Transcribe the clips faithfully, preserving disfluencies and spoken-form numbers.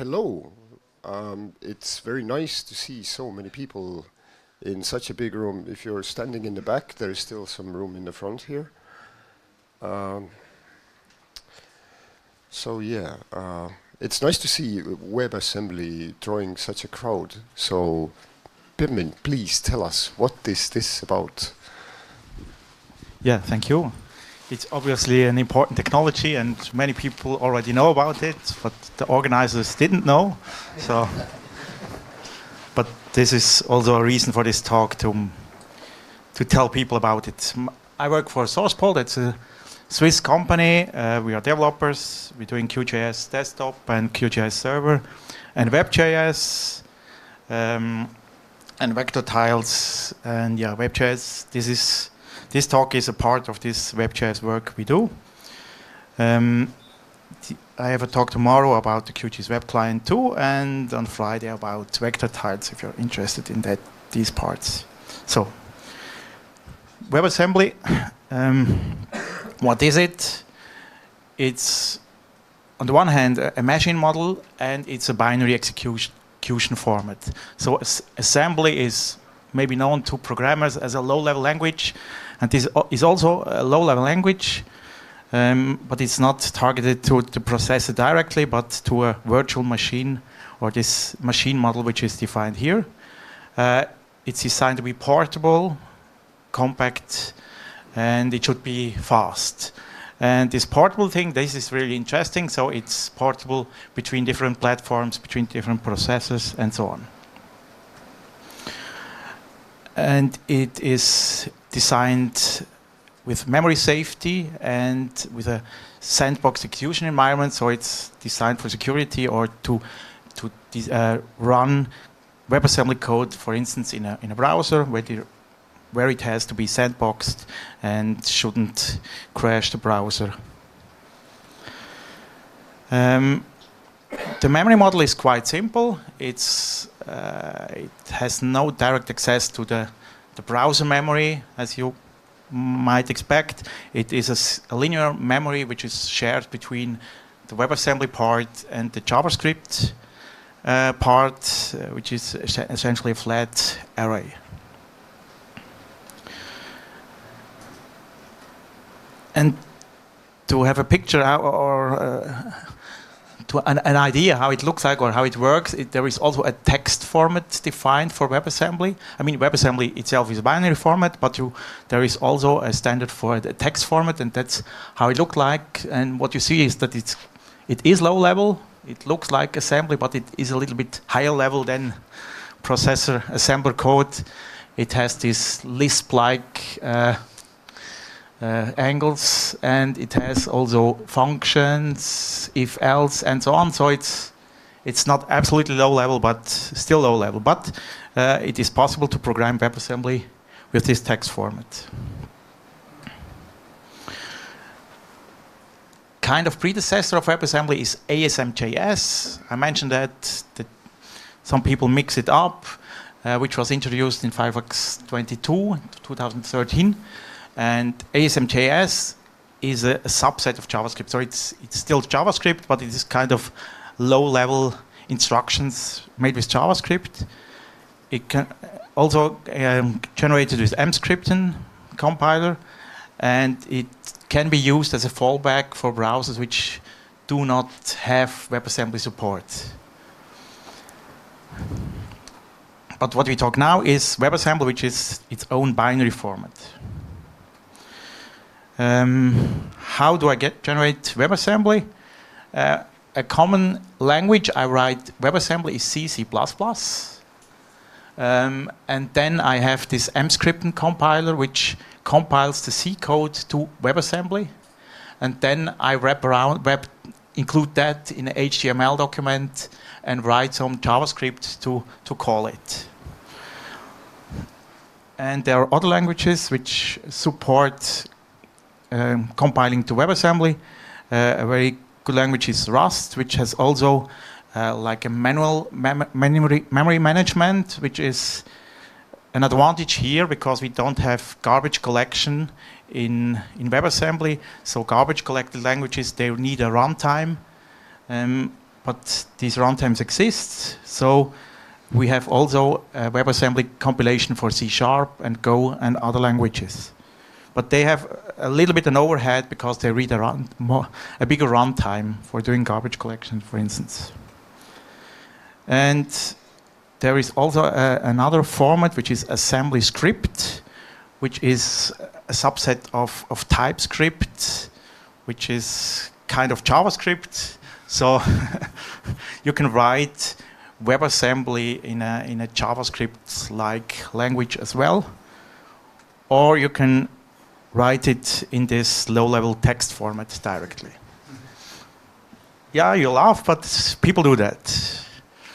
hello. Um, it's very nice to see so many people in such a big room. If you're standing in the back, there is still some room in the front here. Um, so yeah, uh, it's nice to see WebAssembly drawing such a crowd. So, Pirmin, please tell us, what is this about? Yeah, thank you. It's obviously an important technology, and many people already know about it, but the organizers didn't know. So, but this is also a reason for this talk to to tell people about it. I work for SourcePol. It's a Swiss company. Uh, we are developers. We're doing QGIS desktop and QGIS server, and WebGIS, um, and vector tiles, and yeah, WebGIS. This is. This talk is a part of this WebGIS work we do. Um, I have a talk tomorrow about the QGIS web client too, and on Friday about vector tiles if you're interested in that these parts. So, WebAssembly, um, what is it? It's on the one hand a, a machine model, and it's a binary execution, execution format. So assembly is maybe known to programmers as a low-level language, and this is also a low-level language, um, but it's not targeted to the processor directly, but to a virtual machine, or this machine model which is defined here. Uh, it's designed to be portable, compact, and it should be fast. And this portable thing, this is really interesting, so it's portable between different platforms, between different processors, and so on. And it is designed with memory safety and with a sandbox execution environment, so it's designed for security or to to uh, run WebAssembly code, for instance, in a in a browser where the, where it has to be sandboxed and shouldn't crash the browser. Um, the memory model is quite simple. It's uh, it has no direct access to the the browser memory, as you might expect. It is a, a linear memory which is shared between the WebAssembly part and the JavaScript uh, part, uh, which is essentially a flat array. And to have a picture or uh, to an, an idea how it looks like or how it works, it, there is also a text format defined for WebAssembly. I mean, WebAssembly itself is a binary format, but you, there is also a standard for the text format, and that's how it looks like. And what you see is that it's, it is low level. It looks like assembly, but it is a little bit higher level than processor assembler code. It has this Lisp-like uh, Uh, angles, and it has also functions, if else, and so on. So it's it's not absolutely low level, but still low level. But uh, it is possible to program WebAssembly with this text format. Kind of predecessor of WebAssembly is A S M J S. I mentioned that, that some people mix it up, uh, which was introduced in Firefox twenty-two, twenty thirteen. And A S M J S is a, a subset of JavaScript. So it's it's still JavaScript, but it is kind of low-level instructions made with JavaScript. It can also um, generated with Emscripten compiler, and it can be used as a fallback for browsers which do not have WebAssembly support. But what we talk now is WebAssembly, which is its own binary format. Um, how do I get generate WebAssembly? Uh, a common language I write WebAssembly is C, C plus plus. Um, and then I have this Emscripten compiler which compiles the C code to WebAssembly. And then I wrap around, wrap, include that in an H T M L document and write some JavaScript to, to call it. And there are other languages which support Um, compiling to WebAssembly. Uh, a very good language is Rust, which has also uh, like a manual mem memory, memory management, which is an advantage here because we don't have garbage collection in, in WebAssembly. So garbage collected languages, they need a runtime. Um, but these runtimes exist. So we have also a WebAssembly compilation for C Sharp and Go and other languages. But they have a little bit an overhead because they read a, run, more, a bigger runtime for doing garbage collection, for instance. And there is also a, another format, which is assembly script, which is a subset of, of TypeScript, which is kind of JavaScript. So you can write WebAssembly in a, in a JavaScript-like language as well. Or you can write it in this low-level text format directly. Yeah, you laugh, but people do that.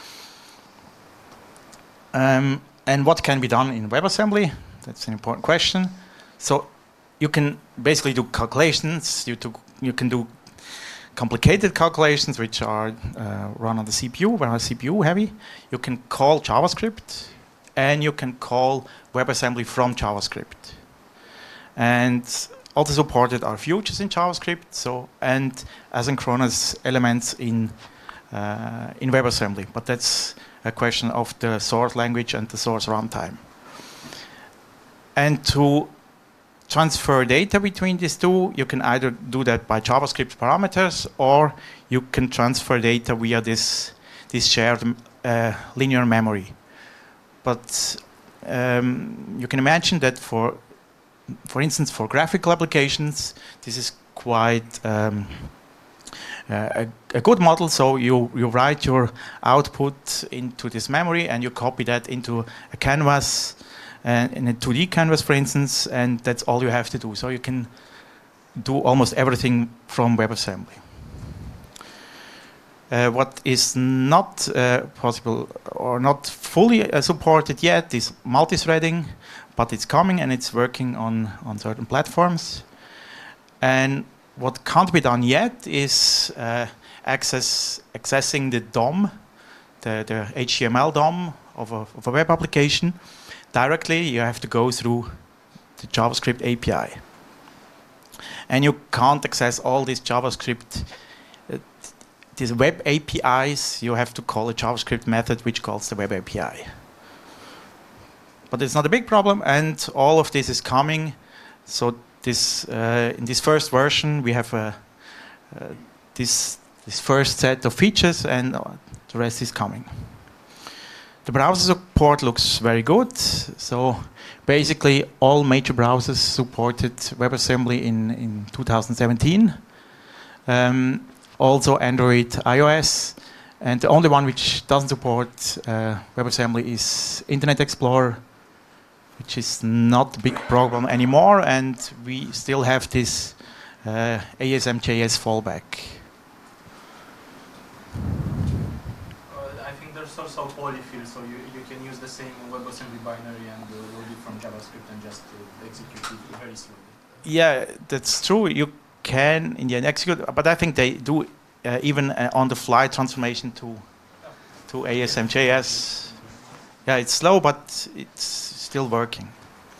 Um, and what can be done in WebAssembly? That's an important question. So you can basically do calculations. You, do, you can do complicated calculations, which are uh, run on the C P U, very C P U heavy. You can call JavaScript, and you can call WebAssembly from JavaScript. And also supported are futures in JavaScript, so and asynchronous elements in uh, in WebAssembly. But that's a question of the source language and the source runtime. And to transfer data between these two, you can either do that by JavaScript parameters, or you can transfer data via this this shared uh, linear memory. But um, you can imagine that for For instance, for graphical applications, this is quite um, uh, a, a good model. So you, you write your output into this memory, and you copy that into a canvas, uh, in a two D canvas, for instance, and that's all you have to do. So you can do almost everything from WebAssembly. Uh, what is not uh, possible or not fully uh, supported yet is multithreading, but it's coming and it's working on, on certain platforms. And what can't be done yet is uh, access accessing the D O M, the, the H T M L D O M of a, of a web application directly. You have to go through the JavaScript A P I. And you can't access all these JavaScript uh, these web A P Is. You have to call a JavaScript method which calls the web A P I. But it's not a big problem, and all of this is coming. So this uh, in this first version, we have uh, uh, this this first set of features, and uh, the rest is coming. The browser support looks very good. So basically, all major browsers supported WebAssembly in in two thousand seventeen. Um, also Android, iOS, and the only one which doesn't support uh, WebAssembly is Internet Explorer, which is not a big problem anymore, and we still have this uh, A S M J S fallback. Uh, I think there's also a polyfill, so you, you can use the same WebAssembly binary and uh, load it from JavaScript and just uh, execute it very slowly. Yeah, that's true. You can in the end execute, but I think they do uh, even uh, on-the-fly transformation to to A S M J S. Yeah, it's slow, but it's still working.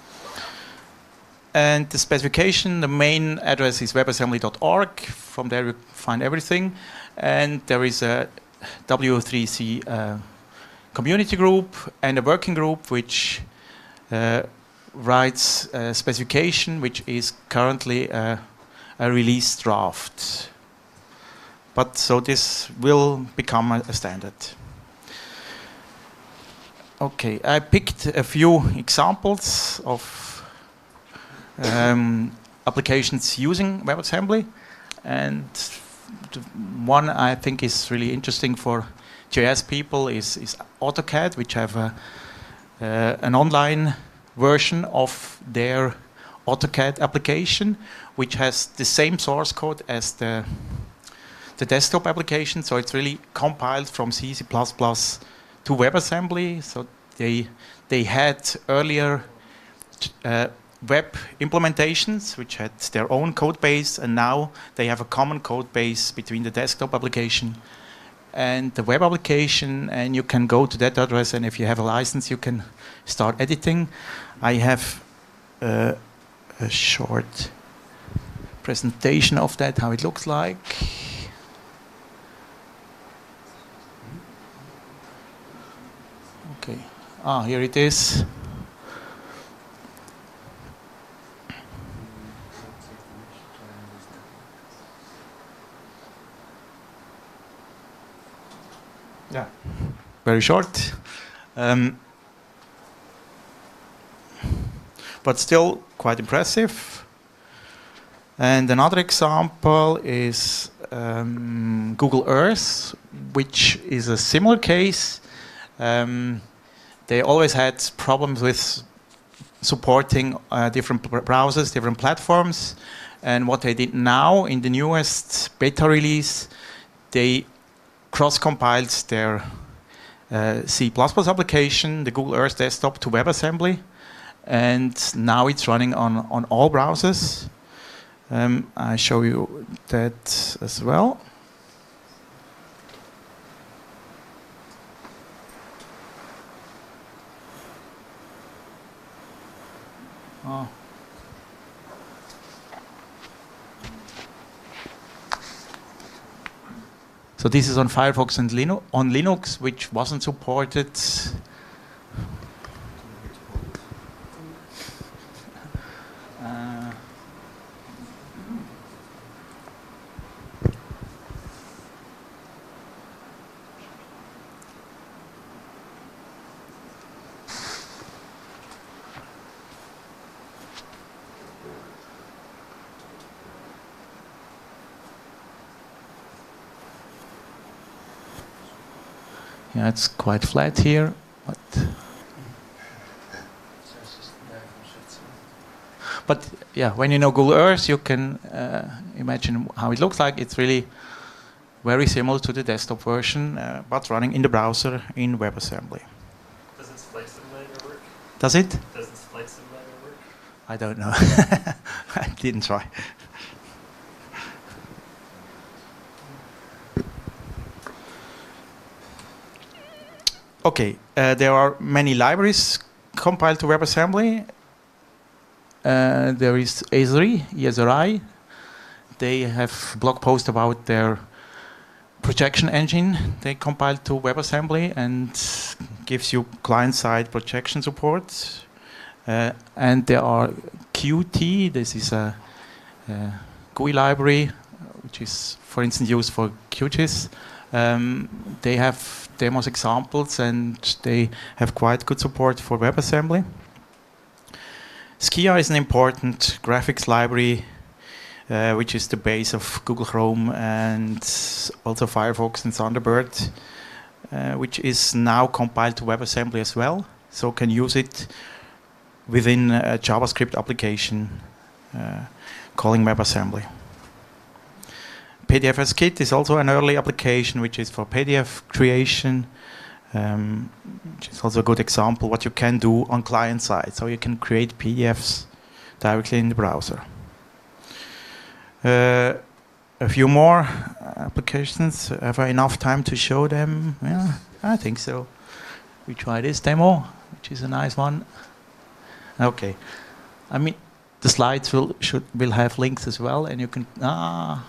And the specification, the main address is webassembly dot org. From there you find everything. And there is a W three C uh, community group and a working group which uh, writes a specification which is currently uh, a release draft. But so this will become a, a standard. Okay, I picked a few examples of um, applications using WebAssembly, and the one I think is really interesting for J S people is, is AutoCAD, which have a, uh, an online version of their AutoCAD application, which has the same source code as the the desktop application. So it's really compiled from C, C plus plus to WebAssembly. So they they had earlier uh, web implementations which had their own code base, and now they have a common code base between the desktop application and the web application, and you can go to that address, and if you have a license you can start editing. I have uh, a short presentation of that, how it looks like. Ah, here it is. Yeah, very short. Um, but still quite impressive. And another example is um, Google Earth, which is a similar case. Um, they always had problems with supporting uh, different browsers, different platforms. And what they did now in the newest beta release, they cross-compiled their uh, C plus plus application, the Google Earth desktop, to WebAssembly. And now it's running on, on all browsers. Um, I show you that as well. Oh. So this is on Firefox and Linux, on Linux, which wasn't supported. Uh, Yeah, it's quite flat here, but but yeah, when you know Google Earth, you can uh, imagine how it looks like. It's really very similar to the desktop version, uh, but running in the browser in WebAssembly. Does its flight simulator work? Does it? Does its flight simulator work? I don't know. I didn't try. Okay, uh, there are many libraries compiled to WebAssembly. Uh, there is Esri, E S R I. They have blog post about their projection engine they compiled to WebAssembly and gives you client-side projection support. Uh, and there are Qt. This is a, a G U I library, which is, for instance, used for QGIS. Um, they have demos examples and they have quite good support for WebAssembly. Skia is an important graphics library, uh, which is the base of Google Chrome and also Firefox and Thunderbird, uh, which is now compiled to WebAssembly as well, so can use it within a JavaScript application uh, calling WebAssembly. P D F S Kit is also an early application which is for P D F creation, um, which is also a good example what you can do on client side. So you can create P D Fs directly in the browser. Uh, a few more applications. Have I enough time to show them? Yeah, I think so. We try this demo, which is a nice one. Okay, I mean the slides will should will have links as well, and you can ah.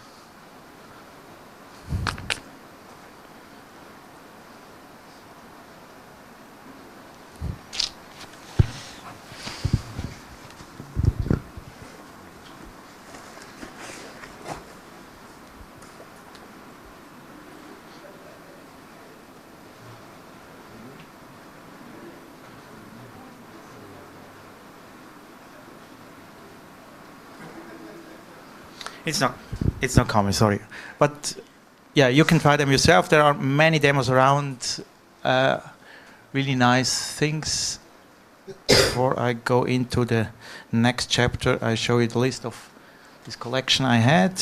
It's not, it's not common, sorry. But yeah, you can try them yourself. There are many demos around, uh, really nice things. Before I go into the next chapter, I show you the list of this collection I had.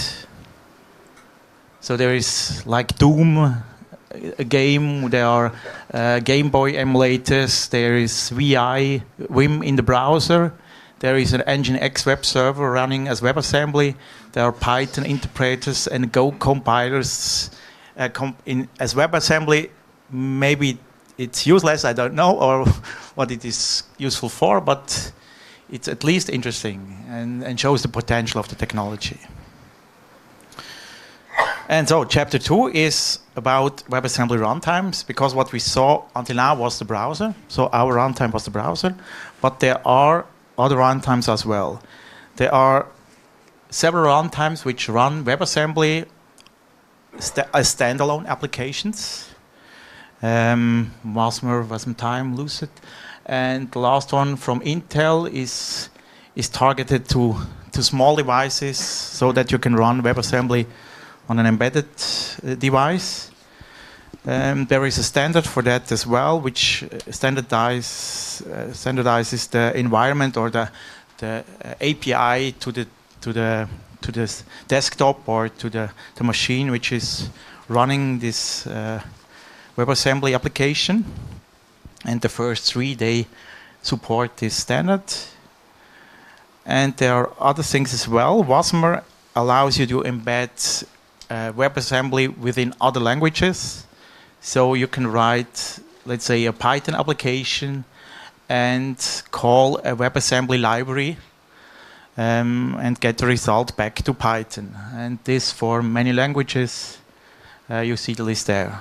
So there is like Doom, a game. There are uh, Game Boy emulators. There is V I, Vim in the browser. There is an Nginx web server running as WebAssembly. There are Python interpreters and Go compilers uh, comp in, as WebAssembly. Maybe it's useless, I don't know, or what it is useful for, but it's at least interesting and, and shows the potential of the technology. And so chapter two is about WebAssembly runtimes, because what we saw until now was the browser. So our runtime was the browser, but there are other runtimes as well. There are several runtimes which run WebAssembly st as standalone applications. Um, Wasmer, Wasmtime, Lucid, and the last one from Intel is is targeted to to small devices, so that you can run WebAssembly on an embedded uh, device. Um, there is a standard for that as well, which standardize, uh, standardizes the environment or the the uh, A P I to the to the to the desktop or to the the machine which is running this uh, WebAssembly application. And the first three, they support this standard. And there are other things as well. Wasmer allows you to embed uh, WebAssembly within other languages. So you can write, let's say, a Python application and call a WebAssembly library um, and get the result back to Python. And this for many languages. Uh, you see the list there.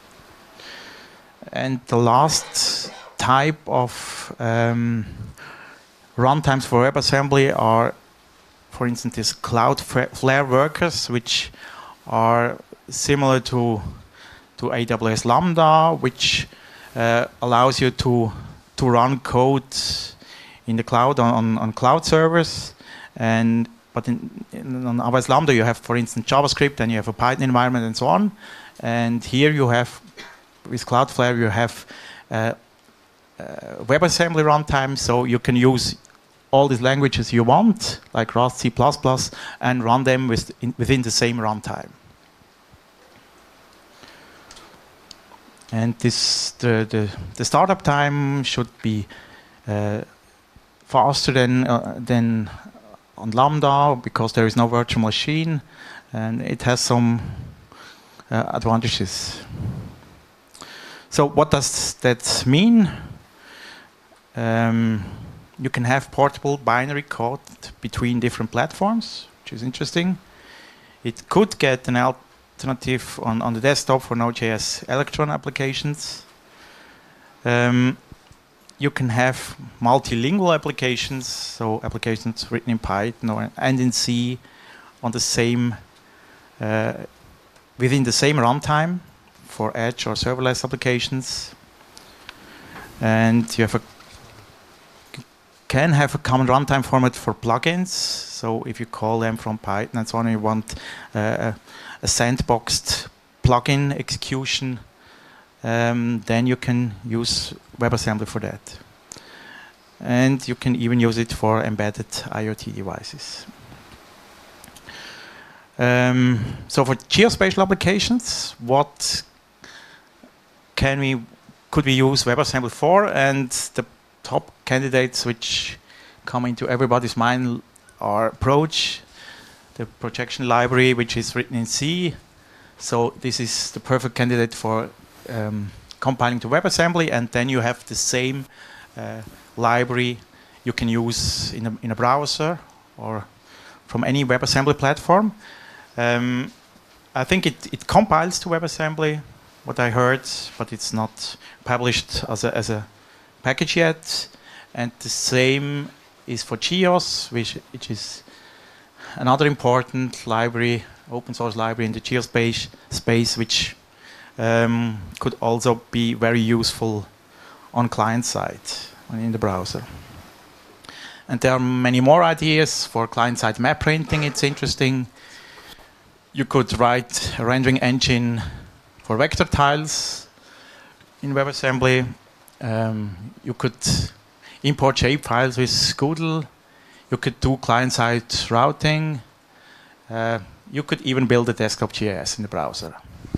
And the last type of um, runtimes for WebAssembly are, for instance, these Cloudflare workers, which are similar to to A W S Lambda, which uh, allows you to to run code in the cloud on, on cloud servers. And but in, in on A W S Lambda you have, for instance, JavaScript, and you have a Python environment and so on. And here you have, with Cloudflare, you have uh, uh, WebAssembly runtime, so you can use all these languages you want, like Rust, C plus plus, and run them with in, within the same runtime. And this the, the the startup time should be uh, faster than uh, than on Lambda, because there is no virtual machine, and it has some uh, advantages. So what does that mean? Um, you can have portable binary code between different platforms, which is interesting. It could get an alternative on, on the desktop for Node.js Electron applications. Um, you can have multilingual applications, so applications written in Python or, and in C on the same uh, within the same runtime for edge or serverless applications. And you have a can have a common runtime format for plugins. So if you call them from Python and so on, you want uh, a sandboxed plugin execution, um, then you can use WebAssembly for that. And you can even use it for embedded IoT devices. Um, so for geospatial applications, what can we could we use WebAssembly for? And the top candidates which come into everybody's mind are Approach, the projection library, which is written in C. So this is the perfect candidate for um, compiling to WebAssembly, and then you have the same uh, library you can use in a, in a browser or from any WebAssembly platform. Um, I think it, it compiles to WebAssembly, what I heard, but it's not published as a, as a package yet. And the same is for Geos, which, which is another important library, open source library in the geospace space, which um, could also be very useful on client side in the browser. And there are many more ideas for client-side map printing. It's interesting. You could write a rendering engine for vector tiles in WebAssembly. Um, you could import shape files with Scoodle. You could do client-side routing. Uh, you could even build a desktop J S in the browser.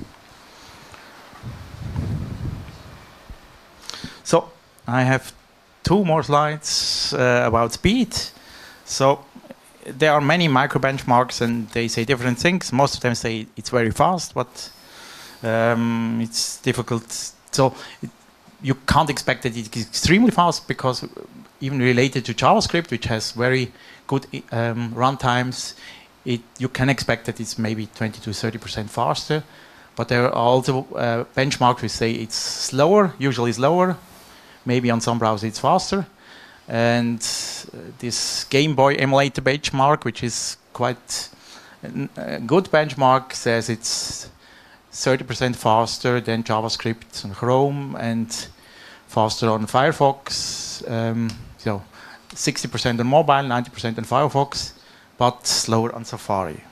So I have two more slides uh, about speed. So there are many micro benchmarks, and they say different things. Most of them say it's very fast, but um, it's difficult. So it, you can't expect that it's extremely fast, because even related to JavaScript, which has very good um, runtimes, it you can expect that it's maybe twenty to thirty percent faster. But there are also uh, benchmarks which say it's slower, usually slower. Maybe on some browsers it's faster. And uh, this Game Boy emulator benchmark, which is quite a good benchmark, says it's thirty percent faster than JavaScript on Chrome and faster on Firefox. Um, so sixty percent on mobile, ninety percent on Firefox, but slower on Safari.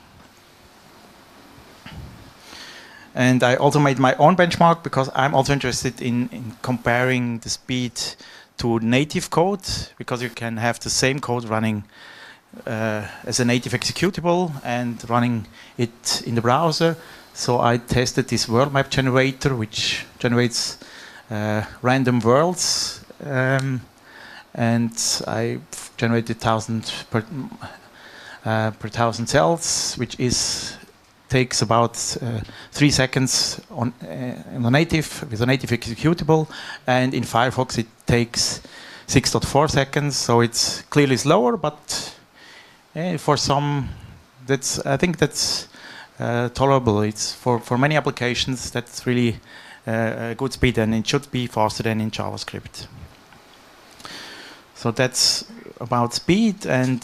And I also made my own benchmark because I'm also interested in, in comparing the speed to native code, because you can have the same code running uh, as a native executable and running it in the browser. So I tested this world map generator, which generates uh, random worlds, um, and I generated thousand per, uh, per thousand cells, which is takes about uh, three seconds on uh, in a native with a native executable, and in Firefox it takes six point four seconds. So it's clearly slower, but uh, for some, that's I think that's uh, tolerable. It's for for many applications that's really uh, a good speed, and it should be faster than in JavaScript. So that's about speed. And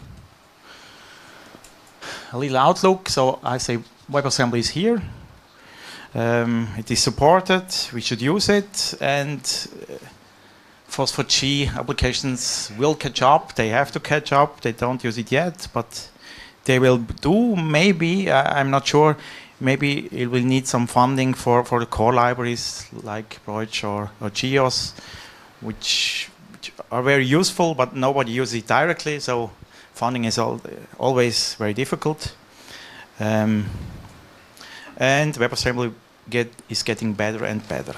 a little outlook. So I say WebAssembly is here. Um, it is supported. We should use it. And uh, Phosphor G applications will catch up. They have to catch up. They don't use it yet, but they will do. Maybe, uh, I'm not sure. Maybe it will need some funding for, for the core libraries like Broich or, or Geos, which, which are very useful, but nobody uses it directly. So funding is al always very difficult, um, and WebAssembly get, is getting better and better.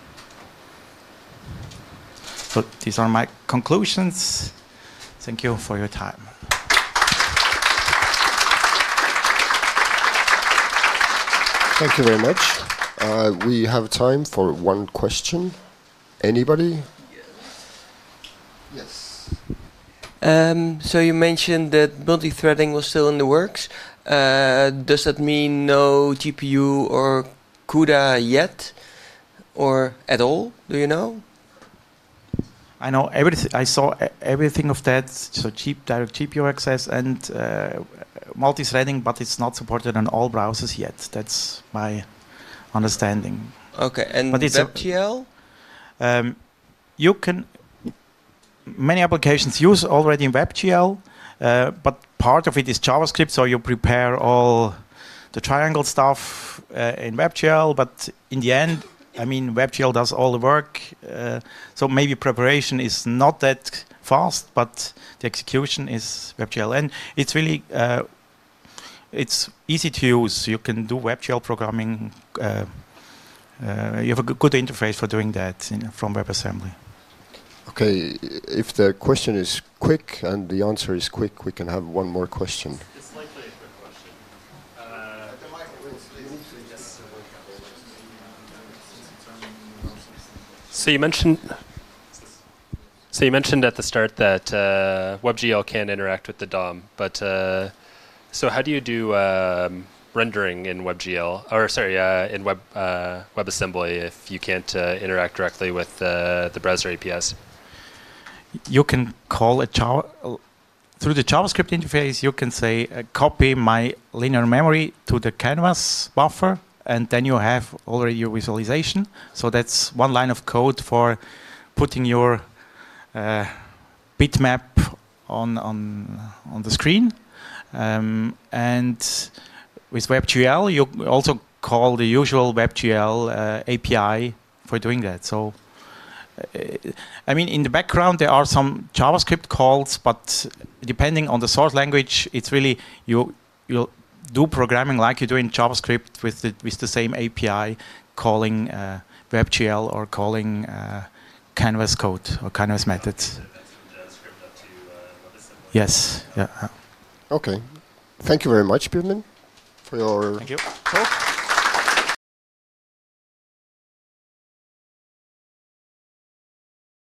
So these are my conclusions. Thank you for your time. Thank you very much. Uh, we have time for one question. Anybody? Yes. Um, so you mentioned that multi-threading was still in the works. Uh, does that mean no G P U or CUDA yet, or at all? Do you know? I know everything. I saw everything of that. So cheap direct G P U access and uh, multi-threading, but it's not supported on all browsers yet. That's my understanding. Okay, and but it's WebGL? Um, you can. Many applications use already in WebGL, uh, but part of it is JavaScript, so you prepare all the triangle stuff uh, in WebGL, but in the end, I mean, WebGL does all the work, uh, so maybe preparation is not that fast, but the execution is WebGL, and it's really, uh, it's easy to use. You can do WebGL programming, uh, uh, you have a good interface for doing that in, from WebAssembly. Okay, if the question is quick and the answer is quick, we can have one more question. It's likely a quick question. Uh, so you mentioned, so you mentioned at the start that uh, WebGL can interact with the D O M, but uh, so how do you do um, rendering in WebGL, or sorry, uh, in Web uh, WebAssembly if you can't uh, interact directly with uh, the browser A P Is? You can call a Java, uh, through the JavaScript interface, you can say, uh, copy my linear memory to the canvas buffer, and then you have already your visualization. So that's one line of code for putting your uh, bitmap on, on, on the screen. Um, and with WebGL, you also call the usual WebGL uh, A P I for doing that. So I mean, in the background there are some JavaScript calls, but depending on the source language, it's really you you do programming like you do in JavaScript with the with the same A P I, calling uh, WebGL or calling uh, Canvas code or Canvas methods. Yes. Yeah. Okay. Thank you very much, Birmin, for your Thank you. talk.